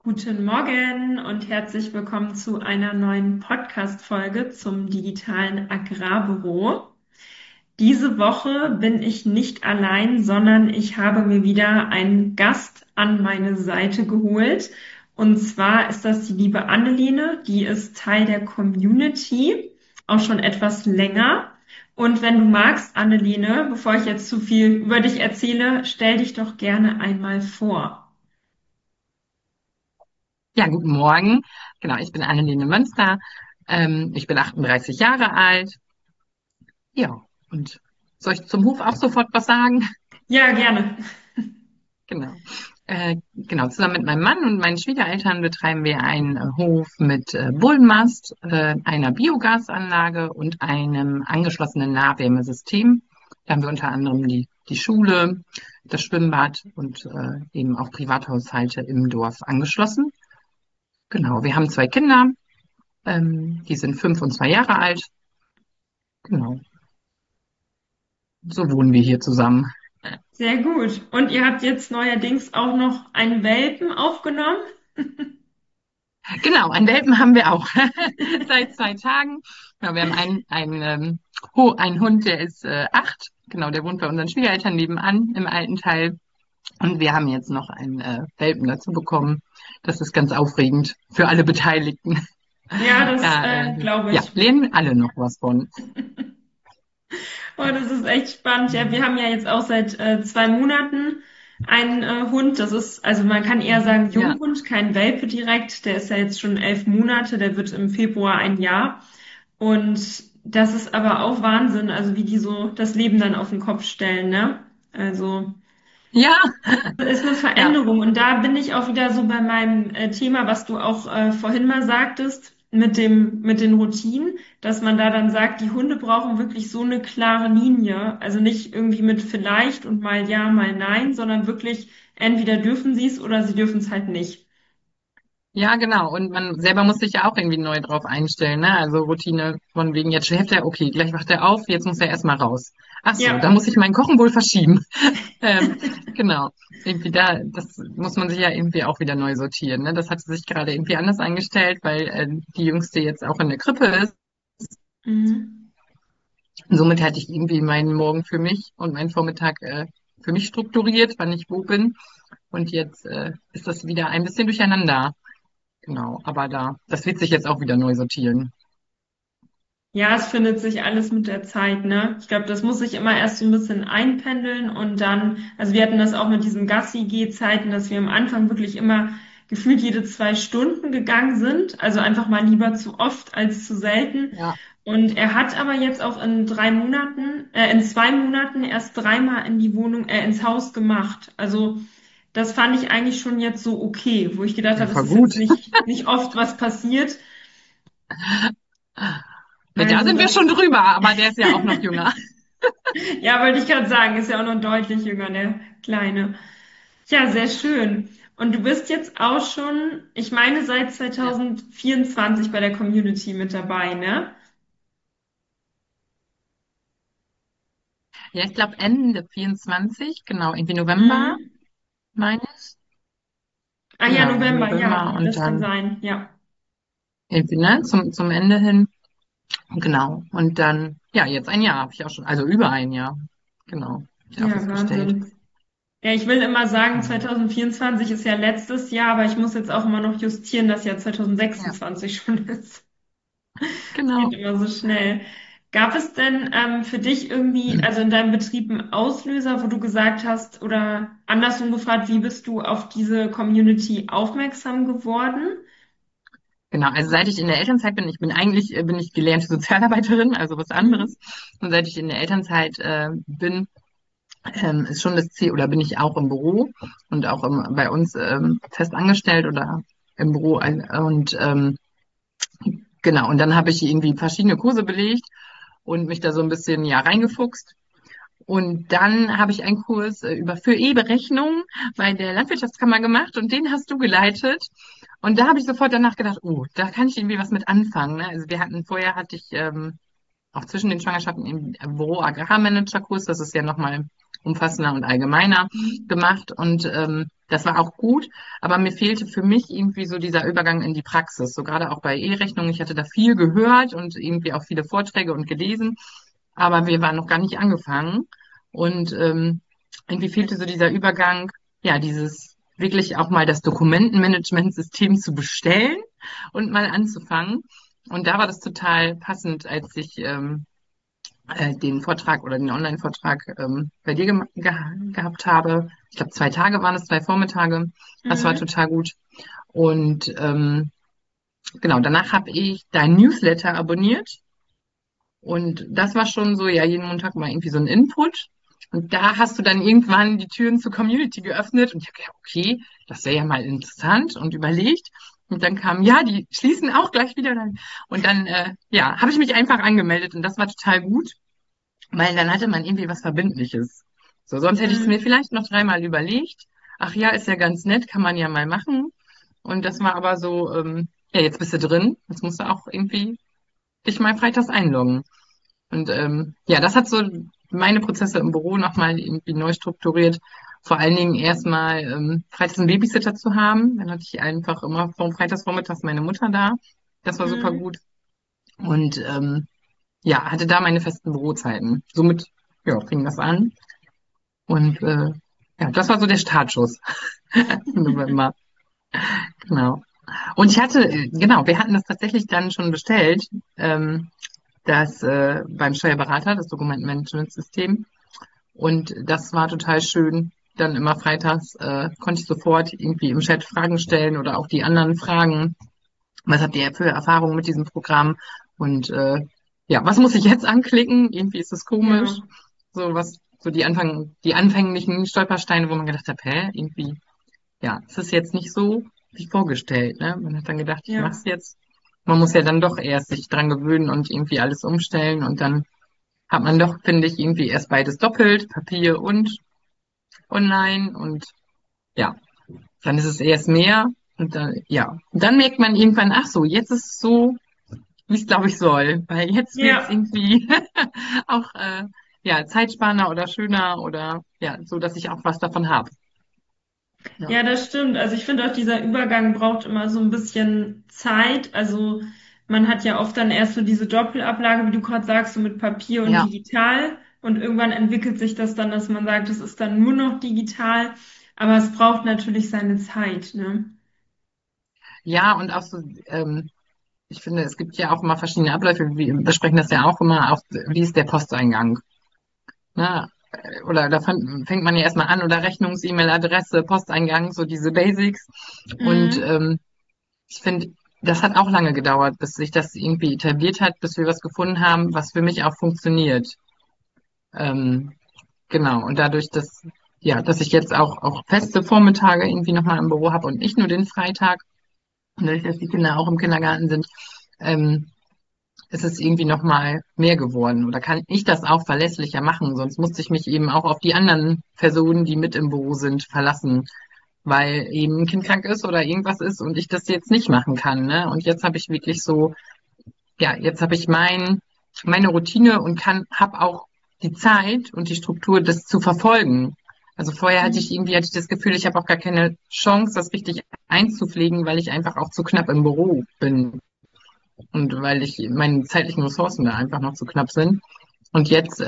Guten Morgen und herzlich willkommen zu einer neuen Podcast-Folge zum digitalen Agrarbüro. Diese Woche bin ich nicht allein, sondern ich habe mir wieder einen Gast an meine Seite geholt. Und zwar ist das die liebe Anneline, die ist Teil der Community, auch schon etwas länger. Und wenn du magst, Anneline, bevor ich jetzt zu viel über dich erzähle, stell dich doch gerne einmal vor. Ja, guten Morgen. Genau, ich bin Anneliene Münster. Ich bin 38 Jahre alt. Ja, und soll ich zum Hof auch sofort was sagen? Ja, gerne. Genau. Genau, zusammen mit meinem Mann und meinen Schwiegereltern betreiben wir einen Hof mit Bullenmast, einer Biogasanlage und einem angeschlossenen Nahwärmesystem. Da haben wir unter anderem die Schule, das Schwimmbad und eben auch Privathaushalte im Dorf angeschlossen. Genau, wir haben zwei Kinder. Die sind 5 und 2 Jahre alt. Genau. So wohnen wir hier zusammen. Sehr gut. Und ihr habt jetzt neuerdings auch noch einen Welpen aufgenommen? Genau, einen Welpen haben wir auch. Seit 2 Tagen. Ja, wir haben einen Hund, der ist 8. Genau, der wohnt bei unseren Schwiegereltern nebenan im alten Teil. Und wir haben jetzt noch einen Welpen dazu bekommen. Das ist ganz aufregend für alle Beteiligten. Ja, das Da glaube ja, ich. lernen alle noch was von. Oh, das ist echt spannend. Ja, wir haben ja jetzt auch seit 2 Monaten einen Hund. Das ist, also man kann eher sagen Ja, Junghund, kein Welpe direkt. Der ist ja jetzt schon 11 Monate. Der wird im Februar ein Jahr. Und das ist aber auch Wahnsinn, also wie die so das Leben dann auf den Kopf stellen, ne? Also ja, ist eine ja. Veränderung. Und da bin ich auch wieder so bei meinem Thema, was du auch vorhin mal sagtest, mit den Routinen, dass man da dann sagt, die Hunde brauchen wirklich so eine klare Linie. Also nicht irgendwie mit vielleicht und mal ja, mal nein, sondern wirklich entweder dürfen sie es oder sie dürfen es halt nicht. Ja, genau. Und man selber muss sich ja auch irgendwie neu drauf einstellen, ne? Also Routine von wegen, jetzt schläft er, okay, gleich wacht er auf, jetzt muss er erstmal raus. Ach so, da Ja, muss ich mein Kochen wohl verschieben. Ähm, genau. Irgendwie da, das muss man sich ja irgendwie auch wieder neu sortieren, ne? Das hat sich gerade irgendwie anders eingestellt, weil die Jüngste jetzt auch in der Krippe ist. mhm. Und somit hatte ich irgendwie meinen Morgen für mich und meinen Vormittag für mich strukturiert, wann ich wo bin. Und jetzt ist das wieder ein bisschen durcheinander. Genau, aber das wird sich jetzt auch wieder neu sortieren. Ja, es findet sich alles mit der Zeit, ne? Ich glaube, das muss sich immer erst so ein bisschen einpendeln und dann, also wir hatten das auch mit diesen Gassi-Geh-Zeiten, dass wir am Anfang wirklich immer gefühlt jede 2 Stunden gegangen sind, also einfach mal lieber zu oft als zu selten. Ja, Und er hat aber jetzt auch in 2 Monaten erst dreimal in die Wohnung, ins Haus gemacht. Also das fand ich eigentlich schon jetzt so okay, wo ich gedacht ja, habe, es voll ist jetzt gut. nicht oft was passiert. Ja, da Also sind wir schon das drüber, aber der ist ja auch noch jünger. Ja, wollte ich gerade sagen, ist ja auch noch deutlich jünger, der Kleine. Ja, sehr schön. Und du bist jetzt auch schon, ich meine, seit Ja, 2024 bei der Community mit dabei, ne? ja, ich glaube Ende 24, genau, irgendwie November, Mhm. meine ich. Ah ja, Genau, November, ja, November und das kann dann sein, ja. irgendwie, ne, zum Ende hin. Genau. Und dann, ja, jetzt ein Jahr habe ich auch schon, also über ein Jahr. Genau, hab ich auch Ja, festgestellt. Wahnsinn. Ja, ich will immer sagen, Genau. 2024 ist ja letztes Jahr, aber ich muss jetzt auch immer noch justieren, dass ja Ja, 2026 schon ist. Es geht genau. immer so schnell. Gab es denn für dich irgendwie, also in deinem Betrieb einen Auslöser, wo du gesagt hast, oder andersrum gefragt, wie bist du auf diese Community aufmerksam geworden? Genau, also seit ich in der Elternzeit bin, ich bin eigentlich, bin ich gelernte Sozialarbeiterin, also was anderes. Mhm. Und seit ich in der Elternzeit bin, ist schon das Ziel, oder bin ich auch im Büro und auch bei uns fest angestellt oder im Büro. Und genau, und dann habe ich irgendwie verschiedene Kurse belegt und mich da so ein bisschen ja reingefuchst. Und dann habe ich einen Kurs über für E-Berechnung bei der Landwirtschaftskammer gemacht und den hast du geleitet. Und da habe ich sofort danach gedacht, oh, da kann ich irgendwie was mit anfangen. Ne? Also vorher hatte ich auch zwischen den Schwangerschaften im Büro Agrarmanager-Kurs, das ist ja nochmal umfassender und allgemeiner Mhm. gemacht und das war auch gut, aber mir fehlte für mich irgendwie so dieser Übergang in die Praxis, so gerade auch bei E-Rechnungen. Ich hatte da viel gehört und irgendwie auch viele Vorträge und gelesen, aber wir waren noch gar nicht angefangen und irgendwie fehlte so dieser Übergang, ja, dieses wirklich auch mal das Dokumentenmanagementsystem zu bestellen und mal anzufangen. Und da war das total passend, als ich den Vortrag oder den Online-Vortrag bei dir gehabt habe. Ich glaube, 2 Tage waren es, 2 Vormittage. Das war Mhm. total gut. Und genau, danach habe ich dein Newsletter abonniert. Und das war schon so, ja, jeden Montag mal irgendwie so ein Input. Und da hast du dann irgendwann die Türen zur Community geöffnet und ich habe gedacht, okay, das wäre ja mal interessant und überlegt. Und dann kam, ja, die schließen auch gleich wieder. Und dann, ja, habe ich mich einfach angemeldet und das war total gut, weil dann hatte man irgendwie was Verbindliches. So, sonst hätte ich es mir Mhm. vielleicht noch 3-mal überlegt. Ach ja, ist ja ganz nett, kann man ja mal machen. Und das war aber so, ja, jetzt bist du drin. Jetzt musst du auch irgendwie dich mal freitags einloggen. Und ja, das hat so meine Prozesse im Büro nochmal irgendwie neu strukturiert. Vor allen Dingen erstmal freitags einen Babysitter zu haben. Dann hatte ich einfach immer vom Freitagsvormittags meine Mutter da. Das war super Mhm. gut. Und ja, hatte da meine festen Bürozeiten. Somit ja, fing das an. Und ja, das war so der Startschuss im November. Genau. Und ich hatte, genau, wir hatten das tatsächlich dann schon bestellt, das beim Steuerberater, das Dokumentenmanagementsystem. Und das war total schön. Dann immer freitags konnte ich sofort irgendwie im Chat Fragen stellen oder auch die anderen Fragen. Was habt ihr für Erfahrungen mit diesem Programm? Und ja, was muss ich jetzt anklicken? Irgendwie ist es komisch. Ja. So was, so die anfänglichen Stolpersteine, wo man gedacht hat, hä, irgendwie, ja, es ist jetzt nicht so wie vorgestellt. Ne? Man hat dann gedacht, ich Ja. mach's jetzt. Man muss ja dann doch erst sich dran gewöhnen und irgendwie alles umstellen und dann hat man doch, finde ich, irgendwie erst beides doppelt, Papier und online und ja, dann ist es erst mehr und dann, ja. Und dann merkt man irgendwann, ach so, jetzt ist es so, wie es glaube ich soll, weil jetzt wird es Ja. irgendwie auch ja, zeitsparender oder schöner oder ja, so, dass ich auch was davon habe. Ja. Ja, das stimmt. Also ich finde auch, dieser Übergang braucht immer so ein bisschen Zeit. Also man hat ja oft dann erst so diese Doppelablage, wie du gerade sagst, so mit Papier und Ja, digital. Und irgendwann entwickelt sich das dann, dass man sagt, es ist dann nur noch digital. Aber es braucht natürlich seine Zeit, ne? ja, und auch so, ich finde, es gibt ja auch immer verschiedene Abläufe, wir besprechen das ja auch immer, auch, wie ist der Posteingang? Ne? Oder da fängt man ja erstmal an oder Rechnungs-E-Mail-Adresse, Posteingang, so diese Basics. Und Mhm. ich finde, das hat auch lange gedauert, bis sich das irgendwie etabliert hat, bis wir was gefunden haben, was für mich auch funktioniert. Ähm, genau. Und dadurch, dass, ja, dass ich jetzt auch feste Vormittage irgendwie nochmal im Büro habe und nicht nur den Freitag, und dadurch, dass die Kinder auch im Kindergarten sind, ähm, ist es irgendwie nochmal mehr geworden. Oder kann ich das auch verlässlicher machen? Sonst musste ich mich eben auch auf die anderen Personen, die mit im Büro sind, verlassen, weil eben ein Kind krank ist oder irgendwas ist und ich das jetzt nicht machen kann. Ne? Und jetzt habe ich wirklich so, ja, jetzt habe ich meine Routine und habe auch die Zeit und die Struktur, das zu verfolgen. Also vorher hatte ich das Gefühl, ich habe auch gar keine Chance, das richtig einzupflegen, weil ich einfach auch zu knapp im Büro bin und weil ich meine zeitlichen Ressourcen da einfach noch zu knapp sind. Und jetzt,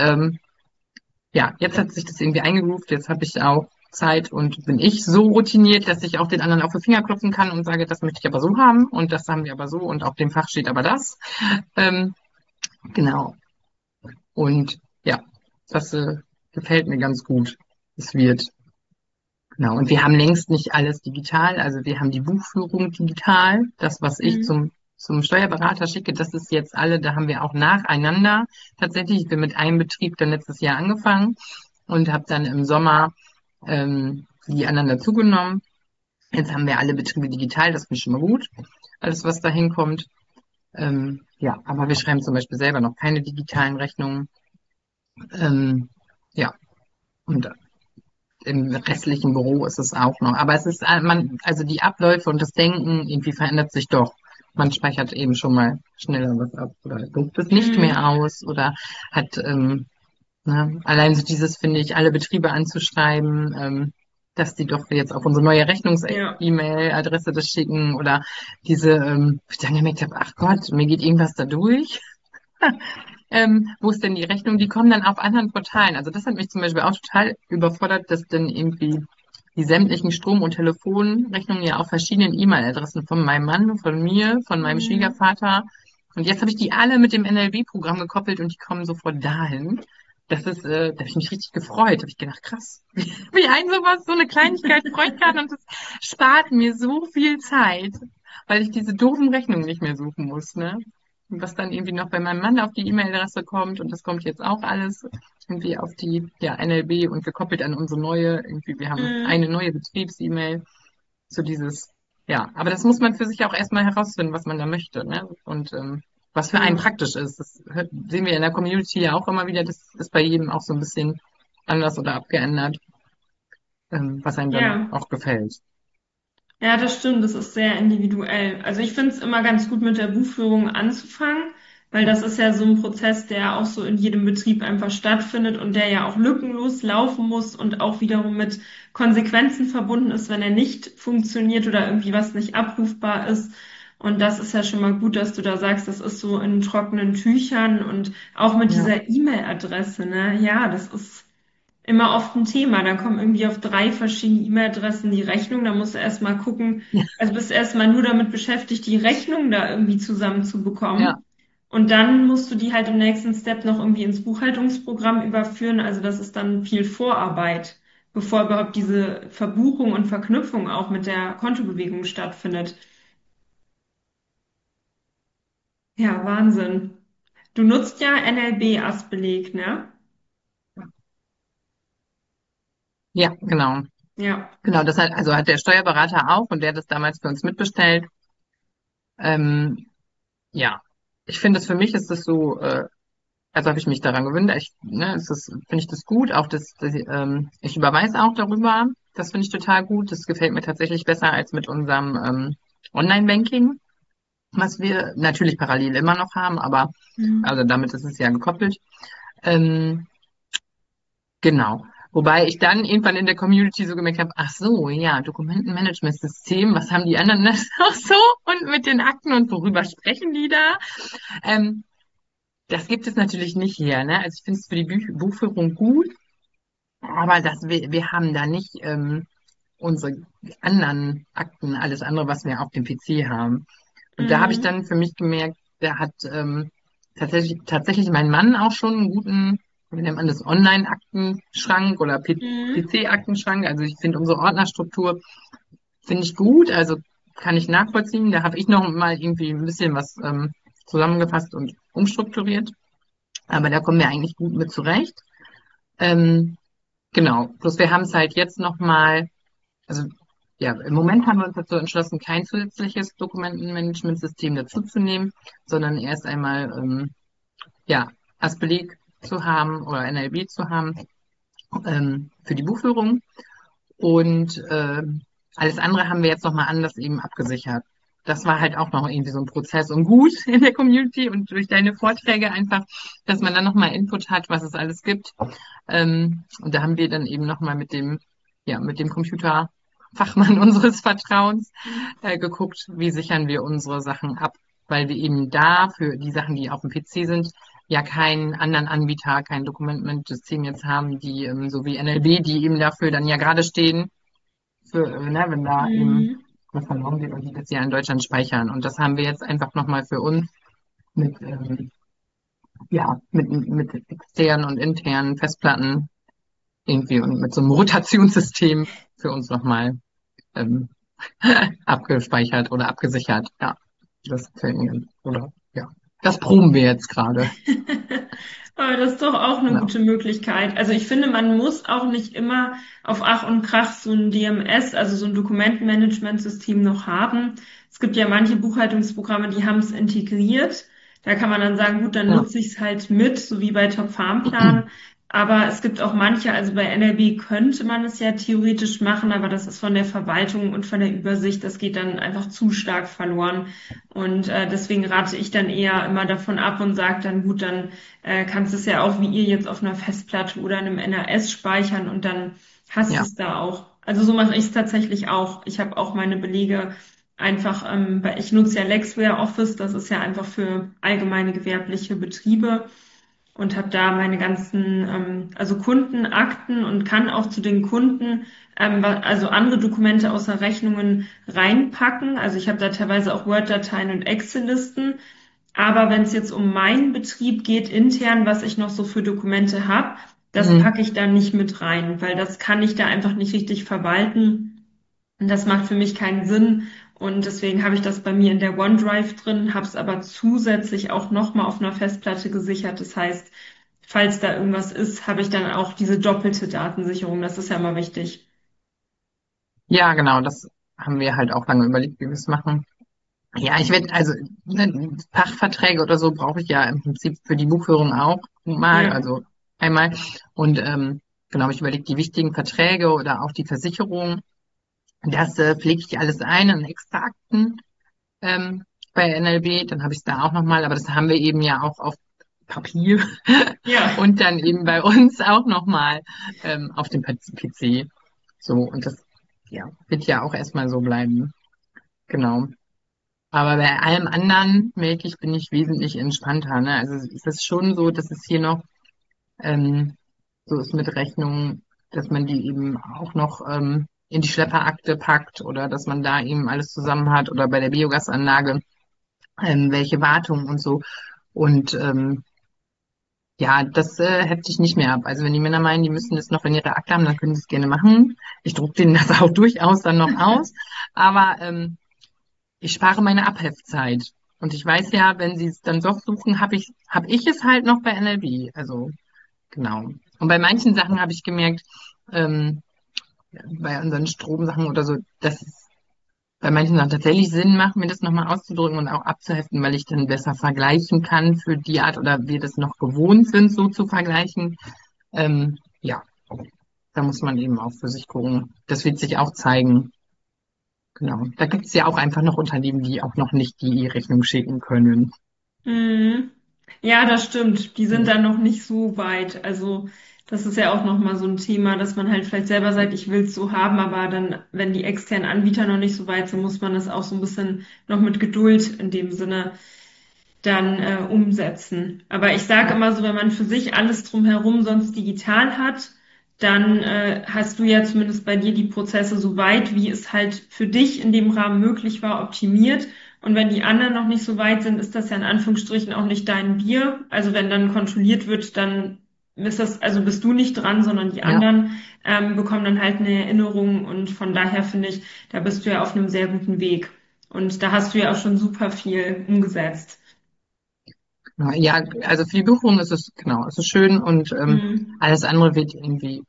ja, jetzt hat sich das irgendwie eingegroovt, jetzt habe ich auch Zeit und bin ich so routiniert, dass ich auch den anderen auf die Finger klopfen kann und sage, das möchte ich aber so haben und das haben wir aber so und auf dem Fach steht aber das. Ähm, genau. Und ja, das gefällt mir ganz gut. Es wird. Genau. Und wir haben längst nicht alles digital. Also wir haben die Buchführung digital. Das, was ich Mhm. zum Steuerberater schicke, das ist jetzt alle, da haben wir auch nacheinander. Tatsächlich, ich bin mit einem Betrieb dann letztes Jahr angefangen und habe dann im Sommer die anderen dazugenommen. Jetzt haben wir alle Betriebe digital, das finde ich schon mal gut. Alles, was da hinkommt. Ja, aber wir schreiben zum Beispiel selber noch keine digitalen Rechnungen. Ähm, ja, und im restlichen Büro ist es auch noch. Aber es ist, also die Abläufe und das Denken irgendwie verändert sich doch. Man speichert eben schon mal schneller was ab oder druckt es nicht mehr Mhm. aus oder hat Ne? Allein so dieses, finde ich, alle Betriebe anzuschreiben, dass die doch jetzt auf unsere neue Ja. Rechnungs-E-Mail-Adresse das schicken oder diese, wo ich dann gemerkt habe, ach Gott, mir geht irgendwas da durch. Wo ist denn die Rechnung? Die kommen dann auf anderen Portalen. Also das hat mich zum Beispiel auch total überfordert, dass dann irgendwie die sämtlichen Strom- und Telefonrechnungen ja auf verschiedenen E-Mail-Adressen von meinem Mann, von mir, von meinem Mhm. Schwiegervater. Und jetzt habe ich die alle mit dem NLB-Programm gekoppelt und die kommen sofort dahin. Da habe ich mich richtig gefreut. Da habe ich gedacht, krass, wie ein sowas, so eine Kleinigkeit freuen kann und das spart mir so viel Zeit, weil ich diese doofen Rechnungen nicht mehr suchen muss, ne? Was dann irgendwie noch bei meinem Mann auf die E-Mail-Adresse kommt und das kommt jetzt auch alles irgendwie auf die ja, NLB und gekoppelt an unsere neue, irgendwie, wir haben Mhm. eine neue Betriebs-E-Mail, so dieses, ja, aber das muss man für sich auch erstmal herausfinden, was man da möchte, ne? Und was für einen Ja. praktisch ist. Sehen wir in der Community ja auch immer wieder, das ist bei jedem auch so ein bisschen anders oder abgeändert, was einem dann Ja. auch gefällt. Ja, das stimmt, das ist sehr individuell. Also ich finde es immer ganz gut, mit der Buchführung anzufangen, weil das ist ja so ein Prozess, der auch so in jedem Betrieb einfach stattfindet und der ja auch lückenlos laufen muss und auch wiederum mit Konsequenzen verbunden ist, wenn er nicht funktioniert oder irgendwie was nicht abrufbar ist. Und das ist ja schon mal gut, dass du da sagst, das ist so in trockenen Tüchern und auch mit Ja, dieser E-Mail-Adresse, ne? Ja, das ist immer oft ein Thema. Dann kommen irgendwie auf 3 verschiedene E-Mail-Adressen die Rechnung. Da musst du erstmal gucken, ja, also bist erstmal nur damit beschäftigt, die Rechnung da irgendwie ja, zusammenzubekommen. Und dann musst du die halt im nächsten Step noch irgendwie ins Buchhaltungsprogramm überführen. Also das ist dann viel Vorarbeit, bevor überhaupt diese Verbuchung und Verknüpfung auch mit der Kontobewegung stattfindet. Ja, Wahnsinn. Du nutzt ja NLB als Beleg, ne? ja, genau. Ja. Genau, das hat der Steuerberater auch und der hat das damals für uns mitbestellt. Ähm, ja, ich finde es für mich ist das so, also habe ich mich daran gewöhnt. Finde ich das gut. Auch ich überweise auch darüber. Das finde ich total gut. Das gefällt mir tatsächlich besser als mit unserem Online-Banking, was wir natürlich parallel immer noch haben, aber Mhm. also damit ist es ja gekoppelt. Ähm, genau. Wobei ich dann irgendwann in der Community so gemerkt habe, ach so, ja, Dokumentenmanagementsystem, was haben die anderen das auch so? Und mit den Akten und worüber sprechen die da? Ähm, Das gibt es natürlich nicht hier, ne? Also ich finde es für die Buchführung gut, aber wir haben da nicht unsere anderen Akten, alles andere, was wir auf dem PC haben. Und da habe ich Mhm. dann für mich gemerkt, der hat tatsächlich mein Mann auch schon einen guten, wie nennt man das, Online-Aktenschrank oder Mhm. PC-Aktenschrank. Also ich finde unsere Ordnerstruktur finde ich gut, also kann ich nachvollziehen. Da habe ich noch mal irgendwie ein bisschen was zusammengefasst und umstrukturiert. Aber da kommen wir eigentlich gut mit zurecht. Ähm, genau. Bloß wir haben es halt jetzt nochmal, also ja, im Moment haben wir uns dazu entschlossen, kein zusätzliches Dokumentenmanagementsystem dazuzunehmen, sondern erst einmal ja, als Beleg zu haben oder NLB zu haben für die Buchführung. Und alles andere haben wir jetzt nochmal anders eben abgesichert. Das war halt auch noch irgendwie so ein Prozess und gut in der Community und durch deine Vorträge einfach, dass man dann nochmal Input hat, was es alles gibt. Und da haben wir dann eben nochmal mit dem Computerfachmann unseres Vertrauens geguckt, wie sichern wir unsere Sachen ab, weil wir eben da für die Sachen, die auf dem PC sind, ja keinen anderen Anbieter, kein Dokumentenmanagementsystem jetzt haben, die so wie NLB, die eben dafür dann ja gerade stehen, ne, wenn da eben Mhm. was verloren geht und die das ja in Deutschland speichern. Und das haben wir jetzt einfach nochmal für uns mit, mit externen und internen Festplatten irgendwie und mit so einem Rotationssystem für uns nochmal ähm, abgespeichert oder abgesichert. Ja, das gefällt mir. Oder ja, das proben wir jetzt gerade. Aber das ist doch auch eine Genau. gute Möglichkeit. Also ich finde, man muss auch nicht immer auf Ach und Krach so ein DMS, also so ein Dokumentenmanagementsystem noch haben. Es gibt ja manche Buchhaltungsprogramme, die haben es integriert. Da kann man dann sagen, gut, dann Ja. nutze ich es halt mit, so wie bei Top Farmplan. Aber es gibt auch manche, also bei NLB könnte man es ja theoretisch machen, aber das ist von der Verwaltung und von der Übersicht, das geht dann einfach zu stark verloren. Und deswegen rate ich dann eher immer davon ab und sage dann, gut, dann kannst du es ja auch wie ihr jetzt auf einer Festplatte oder einem NAS speichern und dann hast du Ja, es da auch. Also so mache ich es tatsächlich auch. Ich habe auch meine Belege einfach, weil ich nutze ja Lexware Office, das ist ja einfach für allgemeine gewerbliche Betriebe und habe da meine ganzen, also Kundenakten und kann auch zu den Kunden, also andere Dokumente außer Rechnungen reinpacken. Also ich habe da teilweise auch Word-Dateien und Excel-Listen. Aber wenn es jetzt um meinen Betrieb geht, intern, was ich noch so für Dokumente habe, das mhm. packe ich da nicht mit rein, weil das kann ich da einfach nicht richtig verwalten. Und das macht für mich keinen Sinn. Und deswegen habe ich das bei mir in der OneDrive drin, habe es aber zusätzlich auch nochmal auf einer Festplatte gesichert. Das heißt, falls da irgendwas ist, habe ich dann auch diese doppelte Datensicherung. Das ist ja immer wichtig. Ja, genau, das haben wir halt auch lange überlegt, wie wir es machen. Ja, ich werde, also ne, Fachverträge oder so brauche ich ja im Prinzip für die Buchführung auch mal, Ja. also einmal. Und genau, hab ich überlegt, die wichtigen Verträge oder auch die Versicherung, das pflege ich alles ein in Extrakten ähm, bei NLB. Dann habe ich es da auch nochmal, aber das haben wir eben ja auch auf Papier Ja. und dann eben bei uns auch nochmal auf dem PC. So, und das ja, wird ja auch erstmal so bleiben. Genau. Aber bei allem anderen, merke ich, bin ich wesentlich entspannter. Ne? Also es ist schon so, dass es hier noch ähm, so ist mit Rechnungen, dass man die eben auch noch in die Schlepperakte packt oder dass man da eben alles zusammen hat oder bei der Biogasanlage welche Wartung und so. Und ja, das hefte ich nicht mehr ab. Also wenn die Männer meinen, die müssen das noch in ihrer Akte haben, dann können sie es gerne machen. Ich drucke denen das auch durchaus dann noch aus. Aber ich spare meine Abheftzeit. Und ich weiß ja, wenn sie es dann doch suchen, hab ich es halt noch bei NLB. Also, genau. Und bei manchen Sachen habe ich gemerkt, ähm, bei unseren Stromsachen oder so, dass es bei manchen Sachen tatsächlich Sinn macht, mir das nochmal auszudrücken und auch abzuheften, weil ich dann besser vergleichen kann für die Art oder wir das noch gewohnt sind, so zu vergleichen. Ja, da muss man eben auch für sich gucken. Das wird sich auch zeigen. Genau. Da gibt es ja auch einfach noch Unternehmen, die auch noch nicht die Rechnung schicken können. Mhm. Ja, das stimmt. Die sind Ja. dann noch nicht so weit. Also das ist ja auch nochmal so ein Thema, dass man halt vielleicht selber sagt, ich will es so haben, aber dann, wenn die externen Anbieter noch nicht so weit sind, muss man das auch so ein bisschen noch mit Geduld in dem Sinne dann umsetzen. Aber ich sage immer so, wenn man für sich alles drumherum sonst digital hat, dann hast du ja zumindest bei dir die Prozesse so weit, wie es halt für dich in dem Rahmen möglich war, optimiert. Und wenn die anderen noch nicht so weit sind, ist das ja in Anführungsstrichen auch nicht dein Bier. Also wenn dann kontrolliert wird, dann ist das, also bist du nicht dran, sondern die Ja. anderen bekommen dann halt eine Erinnerung. Und von daher finde ich, da bist du ja auf einem sehr guten Weg. Und da hast du ja auch schon super viel umgesetzt. Ja, also für die Buchung ist es, genau, es ist schön und Mhm. alles andere wird irgendwie,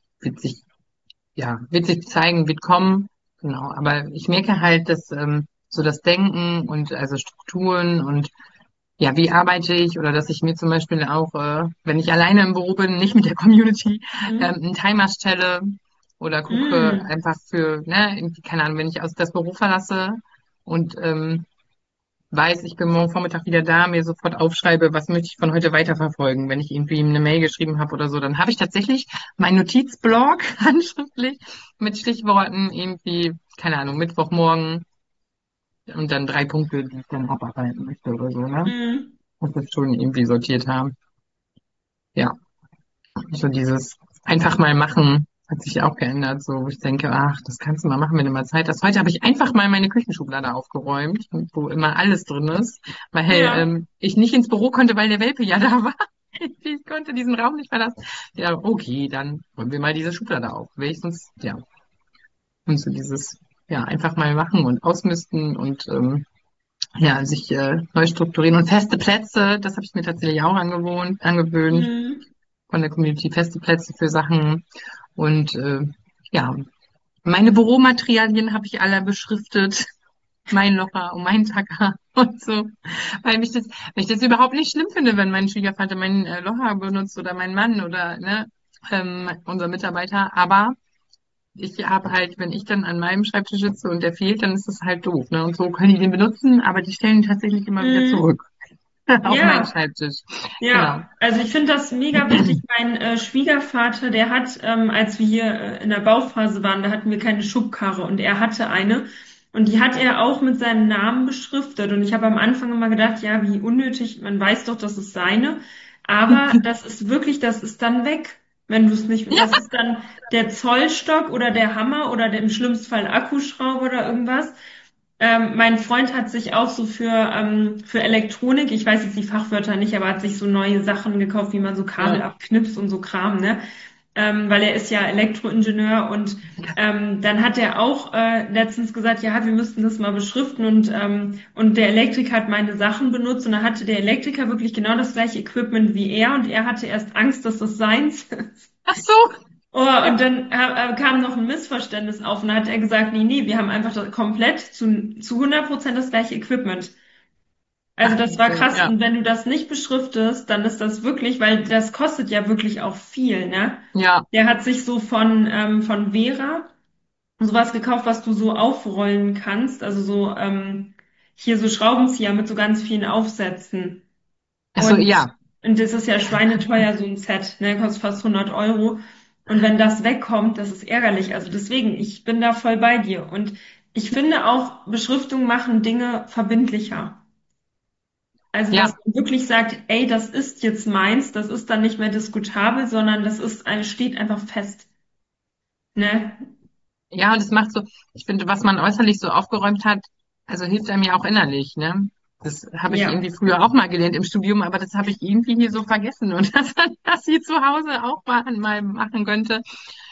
wird sich zeigen, wird kommen. Genau. Aber ich merke halt, dass so das Denken und also Strukturen und ja, wie arbeite ich oder dass ich mir zum Beispiel auch, wenn ich alleine im Büro bin, nicht mit der Community, Mhm. einen Timer stelle oder gucke Mhm. einfach für, ne, irgendwie, keine Ahnung, wenn ich aus das Büro verlasse und weiß, ich bin morgen Vormittag wieder da, mir sofort aufschreibe, was möchte ich von heute weiterverfolgen. Wenn ich irgendwie eine Mail geschrieben habe oder so, dann habe ich tatsächlich meinen Notizblock handschriftlich mit Stichworten irgendwie, keine Ahnung, Mittwochmorgen und dann 3 Punkte, die ich dann abarbeiten möchte oder so, ne? Mhm. Muss das schon irgendwie sortiert haben. Ja, so dieses einfach mal machen hat sich auch geändert, so wo ich denke, ach, das kannst du mal machen, wenn du mal Zeit hast. Heute habe ich einfach mal meine Küchenschublade aufgeräumt, wo immer alles drin ist, weil Ja. ich nicht ins Büro konnte, weil der Welpe ja da war. Ich konnte diesen Raum nicht verlassen. Ja, okay, dann räumen wir mal diese Schublade auf. Wenigstens, ja, und so dieses, ja, einfach mal machen und ausmisten und ja, sich neu strukturieren und feste Plätze, das habe ich mir tatsächlich auch angewöhnt Mhm. von der Community, feste Plätze für Sachen und ja, meine Büromaterialien habe ich alle beschriftet, mein Locher und mein Tacker und so, weil ich das überhaupt nicht schlimm finde, wenn mein Schwiegervater meinen Locher benutzt oder mein Mann oder ne. unser Mitarbeiter. Aber ich habe halt, wenn ich dann an meinem Schreibtisch sitze und der fehlt, dann ist es halt doof, ne? Und so können die den benutzen, aber die stellen ihn tatsächlich immer wieder Mhm. zurück auf meinen Ja, Schreibtisch. Genau. ja, also ich finde das mega wichtig. Mein Schwiegervater, der hat, als wir hier in der Bauphase waren, da hatten wir keine Schubkarre und er hatte eine und die hat er auch mit seinem Namen beschriftet. Und ich habe am Anfang immer gedacht, ja, wie unnötig, man weiß doch, das ist seine, aber das ist wirklich, das ist dann weg, wenn du es nicht, Ja, das ist dann der Zollstock oder der Hammer oder der, im schlimmsten Fall Akkuschrauber oder irgendwas. Mein Freund hat sich auch so für Elektronik, ich weiß jetzt die Fachwörter nicht, aber hat sich so neue Sachen gekauft, wie man so Kabel ja, abknipst und so Kram, ne? Weil er ist ja Elektroingenieur und dann hat er auch letztens gesagt, ja, wir müssten das mal beschriften und der Elektriker hat meine Sachen benutzt und da hatte der Elektriker wirklich genau das gleiche Equipment wie er und er hatte erst Angst, dass das seins ist. ach so. Oh, und dann kam noch ein Missverständnis auf und dann hat er gesagt, nee, wir haben einfach komplett zu 100% das gleiche Equipment. Also Ach, das war krass ja, und wenn du das nicht beschriftest, dann ist das wirklich, weil das kostet ja wirklich auch viel, ne? ja, Der hat sich so von Vera sowas gekauft, was du so aufrollen kannst, also so hier so Schraubenzieher mit so ganz vielen Aufsätzen. ach so, Und, ja, und das ist ja schweineteuer, so ein Set, ne, kostet fast 100 Euro. Und wenn das wegkommt, das ist ärgerlich. Also deswegen, ich bin da voll bei dir. Und ich finde auch, Beschriftungen machen Dinge verbindlicher. Also, dass ja. man wirklich sagt, ey, das ist jetzt meins, das ist dann nicht mehr diskutabel, sondern das ist steht einfach fest, ne? Ja, und es macht so, ich finde, was man äußerlich so aufgeräumt hat, also hilft einem ja auch innerlich, ne? Das habe ich Ja. irgendwie früher auch mal gelernt im Studium, aber das habe ich irgendwie hier so vergessen und dass man das hier zu Hause auch mal machen könnte.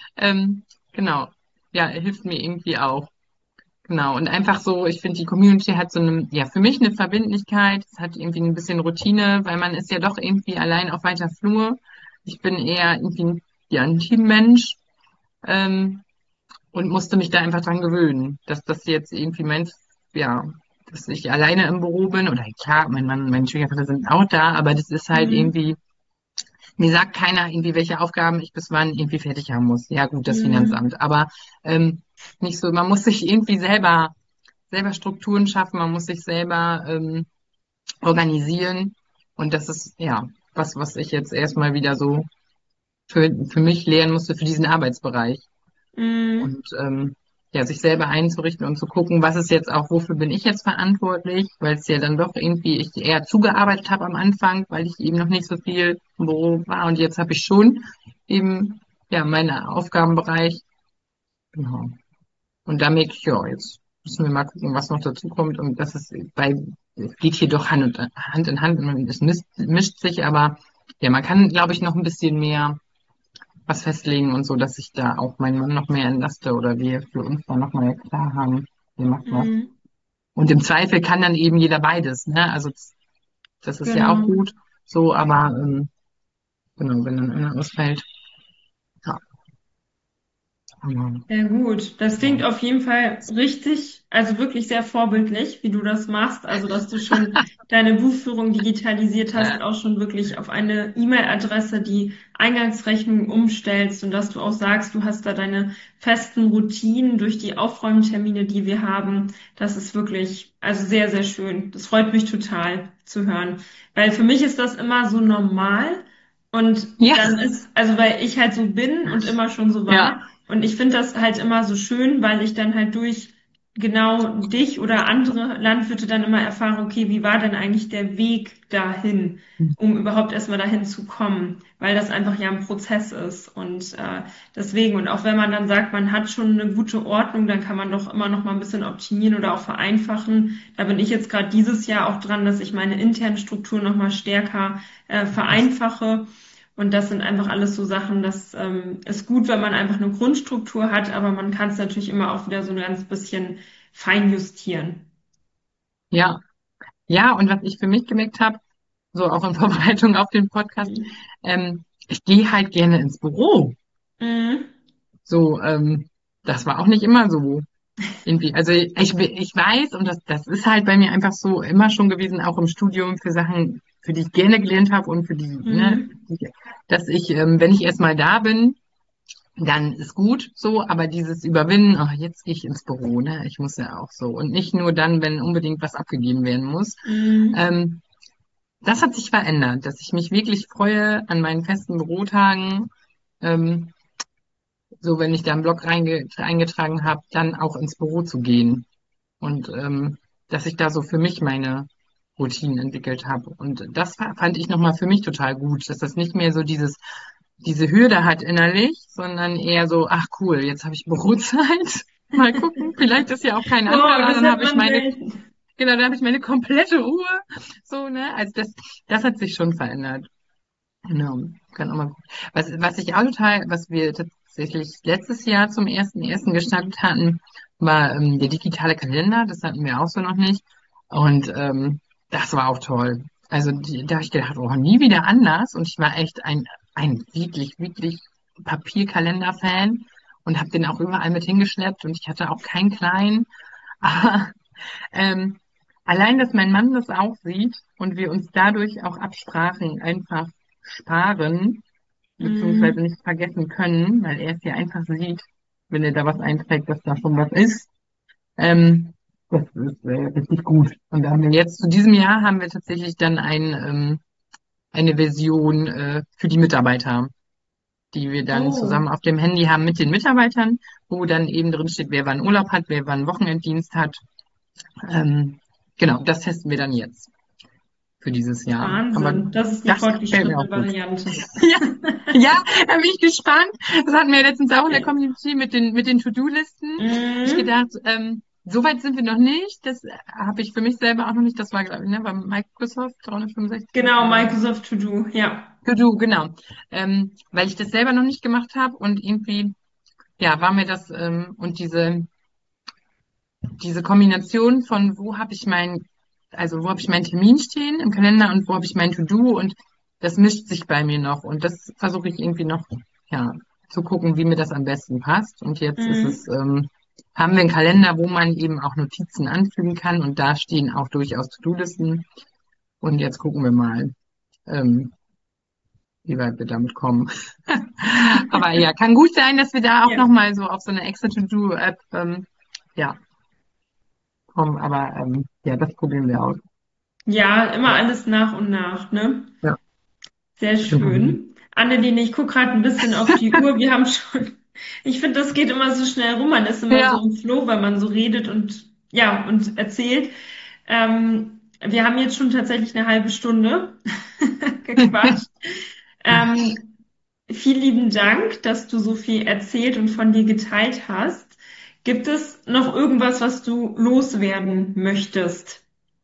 Genau. Ja, hilft mir irgendwie auch. Genau. Und einfach so, ich finde, die Community hat so eine, ja, für mich eine Verbindlichkeit. Es hat irgendwie ein bisschen Routine, weil man ist ja doch irgendwie allein auf weiter Flur. Ich bin eher irgendwie ja, ein Teammensch. Ähm, und musste mich da einfach dran gewöhnen, dass das jetzt irgendwie ja, dass ich alleine im Büro bin oder klar, mein Mann und meine Schwiegervater sind auch da, aber das ist halt Mhm. irgendwie, mir sagt keiner irgendwie, welche Aufgaben ich bis wann irgendwie fertig haben muss. Ja gut, das Mhm. Finanzamt, aber nicht so, man muss sich irgendwie selber Strukturen schaffen, man muss sich selber organisieren und das ist ja was ich jetzt erstmal wieder so für mich lernen musste für diesen Arbeitsbereich. Mhm. Und ja, sich selber einzurichten und zu gucken, was ist jetzt auch, wofür bin ich jetzt verantwortlich, weil es ja dann doch irgendwie ich eher zugearbeitet habe am Anfang, weil ich eben noch nicht so viel im Büro war und jetzt habe ich schon eben ja meinen Aufgabenbereich. Genau. Und da merke ich, ja, jetzt müssen wir mal gucken, was noch dazu kommt und das ist es geht hier doch Hand in Hand und es mischt sich, aber ja, man kann, glaube ich, noch ein bisschen mehr was festlegen und so, dass ich da auch meinen Mann noch mehr entlaste oder wir für uns da noch mal klar haben, wer macht was. Mhm. Und im Zweifel kann dann eben jeder beides, ne? Also das ist ja auch Genau. gut so, aber genau, wenn dann einer ausfällt, ja, genau. Ja, gut. Das klingt auf jeden Fall richtig, also wirklich sehr vorbildlich, wie du das machst. Also, dass du schon deine Buchführung digitalisiert hast, auch schon wirklich auf eine E-Mail-Adresse die Eingangsrechnung umstellst und dass du auch sagst, du hast da deine festen Routinen durch die Aufräumtermine, die wir haben. Das ist wirklich, also sehr, sehr schön. Das freut mich total zu hören. Weil für mich ist das immer so normal und Ja, dann ist, also weil ich halt so bin und immer schon so ja, war. Und ich finde das halt immer so schön, weil ich dann halt durch genau dich oder andere Landwirte dann immer erfahre, okay, wie war denn eigentlich der Weg dahin, um überhaupt erstmal dahin zu kommen, weil das einfach ja ein Prozess ist. Und deswegen, und auch wenn man dann sagt, man hat schon eine gute Ordnung, dann kann man doch immer noch mal ein bisschen optimieren oder auch vereinfachen. Da bin ich jetzt gerade dieses Jahr auch dran, dass ich meine internen Strukturen noch mal stärker vereinfache. Und das sind einfach alles so Sachen, das ist gut, wenn man einfach eine Grundstruktur hat, aber man kann es natürlich immer auch wieder so ein ganz bisschen fein justieren. ja, ja. Und was ich für mich gemerkt habe, so auch in Vorbereitung auf den Podcast, ich gehe halt gerne ins Büro. Mhm. So, das war auch nicht immer so. Irgendwie, also ich weiß, und das ist halt bei mir einfach so immer schon gewesen, auch im Studium für Sachen. für die ich gerne gelernt habe und für die, ne, Mhm. dass ich, wenn ich erstmal da bin, dann ist gut so, aber dieses Überwinden, ach, jetzt gehe ich ins Büro, ne? Ich muss ja auch so. Und nicht nur dann, wenn unbedingt was abgegeben werden muss. Mhm. Ähm, Das hat sich verändert, dass ich mich wirklich freue an meinen festen Bürotagen. Ähm, so, wenn ich da einen Blog eingetragen habe, dann auch ins Büro zu gehen. Und dass ich da so für mich meine Routinen entwickelt habe. Und das fand ich nochmal für mich total gut, dass das nicht mehr so diese Hürde hat innerlich, sondern eher so, ach cool, jetzt habe ich Bürozeit. Mal gucken, vielleicht ist ja auch kein anderer Wow, da, das dann hat habe ich man meine, selten. genau, dann habe ich meine komplette Ruhe. So, ne? Also das hat sich schon verändert. Genau, kann auch mal gucken. Was ich auch total, was wir tatsächlich letztes Jahr zum ersten gestartet hatten, war der digitale Kalender. Das hatten wir auch so noch nicht. Und das war auch toll. Also da habe ich gedacht, oh, nie wieder anders. Und ich war echt ein wirklich Papierkalender-Fan und habe den auch überall mit hingeschleppt. Und ich hatte auch keinen kleinen. Aber ähm, allein, dass mein Mann das auch sieht und wir uns dadurch auch Absprachen einfach sparen, beziehungsweise Mhm. nicht vergessen können, weil er es ja einfach sieht, wenn er da was einträgt, dass da schon was ist. Das ist richtig gut. Und da haben wir jetzt, zu diesem Jahr haben wir tatsächlich dann eine Version für die Mitarbeiter, die wir dann Oh, zusammen auf dem Handy haben mit den Mitarbeitern, wo dann eben drin steht, wer wann Urlaub hat, wer wann Wochenenddienst hat. Ähm, genau, das testen wir dann jetzt für dieses Jahr. Aber Wahnsinn. Das ist eine das gefällt mir fortgeschrittene auch gut. Variante. Ja, ja, da bin ich gespannt. Das hatten wir letztens auch in der Community mit den To-Do-Listen. Ich Mhm. gedacht, so weit sind wir noch nicht. Das habe ich für mich selber auch noch nicht. Das war, glaube ich, ne, beim Microsoft 365 Genau, oder Microsoft To Do, ja. To-Do, genau. Weil ich das selber noch nicht gemacht habe und irgendwie, ja, war mir das und diese Kombination von wo habe ich meinen Termin stehen im Kalender und wo habe ich mein To-Do und das mischt sich bei mir noch und das versuche ich irgendwie noch, ja, zu gucken, wie mir das am besten passt. Und jetzt Mhm. haben wir einen Kalender, wo man eben auch Notizen anfügen kann und da stehen auch durchaus To-Do-Listen. Und jetzt gucken wir mal, ähm, wie weit wir damit kommen. Aber ja, kann gut sein, dass wir da auch Ja. nochmal so auf so eine extra To-Do-App, ja, kommen. Aber ja, das probieren wir aus. Ja, immer alles nach und nach, ne? Ja, Sehr genau. schön. Annelien, ich gucke gerade ein bisschen auf die Uhr. Wir haben schon, ich finde, das geht immer so schnell rum. Man ist immer so Ja, im Flow, weil man so redet und ja, und erzählt. Wir haben jetzt schon tatsächlich eine halbe Stunde gequatscht. Ähm, Vielen lieben Dank, dass du so viel erzählt und von dir geteilt hast. Gibt es noch irgendwas, was du loswerden möchtest?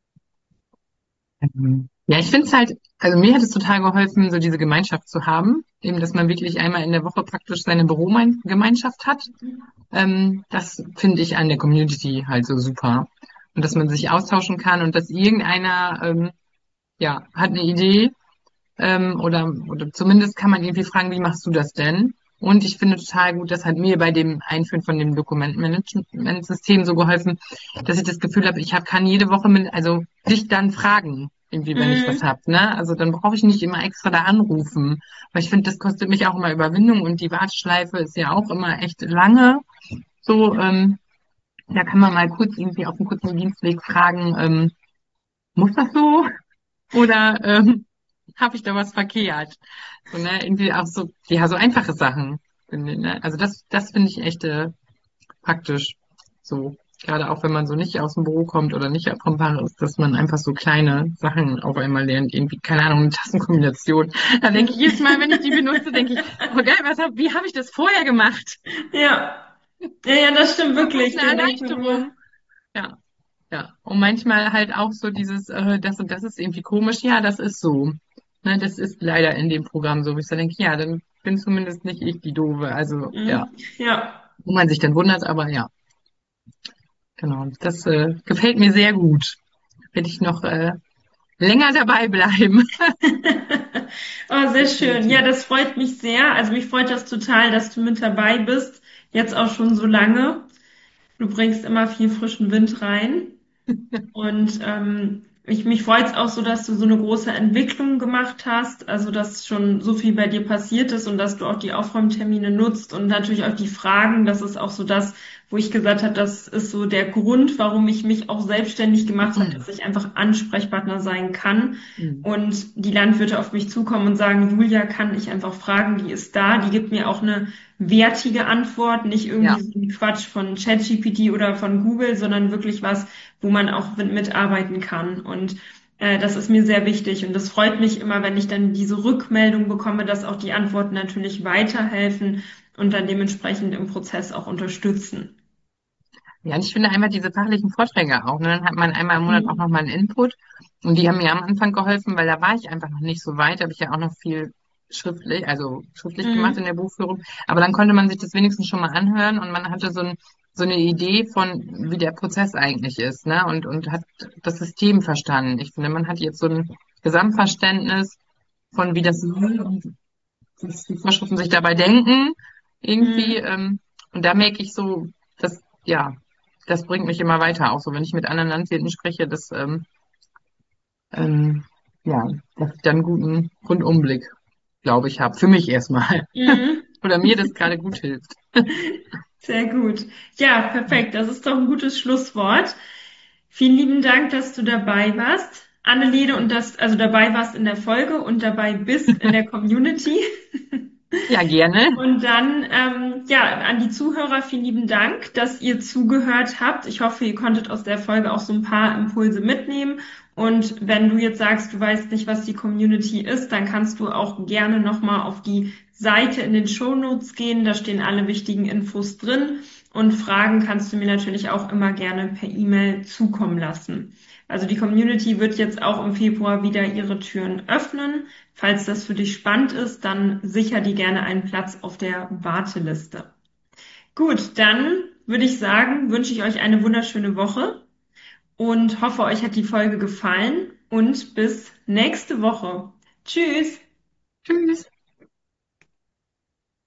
ja, ich finde es halt, also mir hat es total geholfen, so diese Gemeinschaft zu haben, eben, dass man wirklich einmal in der Woche praktisch seine Bürogemeinschaft hat. Das finde ich an der Community halt so super. Und dass man sich austauschen kann und dass irgendeiner, ja, hat eine Idee, oder zumindest kann man irgendwie fragen, wie machst du das denn? Und ich finde total gut, das hat mir bei dem Einführen von dem Dokumentenmanagementsystem so geholfen, dass ich das Gefühl habe, kann jede Woche also dich dann fragen, irgendwie, wenn ich was Mhm. hab, ne? Also dann brauche ich nicht immer extra da anrufen, weil ich finde, das kostet mich auch immer Überwindung und die Warteschleife ist ja auch immer echt lange. So, da kann man mal kurz irgendwie auf einem kurzen Dienstweg fragen, muss das so? Oder habe ich da was verkehrt? So, ne, irgendwie auch so, ja, so einfache Sachen. Ne? Also das finde ich echt praktisch. So, gerade auch wenn man so nicht aus dem Büro kommt oder nicht vom Fach ist, dass man einfach so kleine Sachen auf einmal lernt. Irgendwie, keine Ahnung, eine Tassenkombination. Da denke ich jedes Mal, wenn ich die benutze, denke ich, oh geil, wie habe ich das vorher gemacht? Ja, ja, ja, das stimmt Das ist wirklich. eine Da denkt man immer, Erleichterung. Ja. Ja, und manchmal halt auch so dieses, das und das ist irgendwie komisch. Ja, das ist so. Ne, das ist leider in dem Programm so. Wo ich so denke, ja, dann bin zumindest nicht ich die Doofe. Also, ja, ja. wo man sich dann wundert, aber ja, genau. Das gefällt mir sehr gut. Werde ich noch länger dabei bleiben. Oh, sehr schön. Ja, Definitiv. das freut mich sehr. Also mich freut das total, dass du mit dabei bist. Jetzt auch schon so lange. Du bringst immer viel frischen Wind rein. Und mich freut es auch so, dass du so eine große Entwicklung gemacht hast, also dass schon so viel bei dir passiert ist und dass du auch die Aufräumtermine nutzt und natürlich auch die Fragen. Das ist auch so das, wo ich gesagt habe, das ist so der Grund, warum ich mich auch selbstständig gemacht habe, dass ich einfach Ansprechpartner sein kann Mhm. und die Landwirte auf mich zukommen und sagen, Julia, kann ich einfach fragen, die ist da, die gibt mir auch eine wertige Antwort, nicht irgendwie Ja. so ein Quatsch von ChatGPT oder von Google, sondern wirklich was, wo man auch mitarbeiten kann. Und das ist mir sehr wichtig. Und das freut mich immer, wenn ich dann diese Rückmeldung bekomme, dass auch die Antworten natürlich weiterhelfen und dann dementsprechend im Prozess auch unterstützen. Ja, und ich finde einmal diese fachlichen Vorträge auch. Ne? Dann hat man einmal im Monat auch Mhm. nochmal einen Input. Und die haben mir am Anfang geholfen, weil da war ich einfach noch nicht so weit. Da habe ich ja auch noch viel schriftlich gemacht in Mhm. der Buchführung. Aber dann konnte man sich das wenigstens schon mal anhören und man hatte so eine Idee von, wie der Prozess eigentlich ist, ne? Und hat das System verstanden. Ich finde, man hat jetzt so ein Gesamtverständnis von, wie das läuft und was die Vorschriften sich dabei denken, irgendwie. Mhm. Und da merke ich so, dass, ja, das bringt mich immer weiter. Auch so, wenn ich mit anderen Landwirten spreche, ähm, ja, dass ich dann einen guten Rundumblick, glaube ich, habe. Für mich erstmal. Mhm. Oder mir das gerade gut hilft. Sehr gut. Ja, perfekt. Das ist doch ein gutes Schlusswort. Vielen lieben Dank, dass du dabei warst, Anneliede, und also dabei warst in der Folge und dabei bist in der Community. Ja, gerne. Und dann, ja, an die Zuhörer vielen lieben Dank, dass ihr zugehört habt. Ich hoffe, ihr konntet aus der Folge auch so ein paar Impulse mitnehmen. Und wenn du jetzt sagst, du weißt nicht, was die Community ist, dann kannst du auch gerne nochmal auf die Seite in den Shownotes gehen. Da stehen alle wichtigen Infos drin. Und Fragen kannst du mir natürlich auch immer gerne per E-Mail zukommen lassen. Also die Community wird jetzt auch im Februar wieder ihre Türen öffnen. Falls das für dich spannend ist, dann sicher dir gerne einen Platz auf der Warteliste. Gut, dann würde ich sagen, wünsche ich euch eine wunderschöne Woche und hoffe, euch hat die Folge gefallen und bis nächste Woche. Tschüss! Tschüss.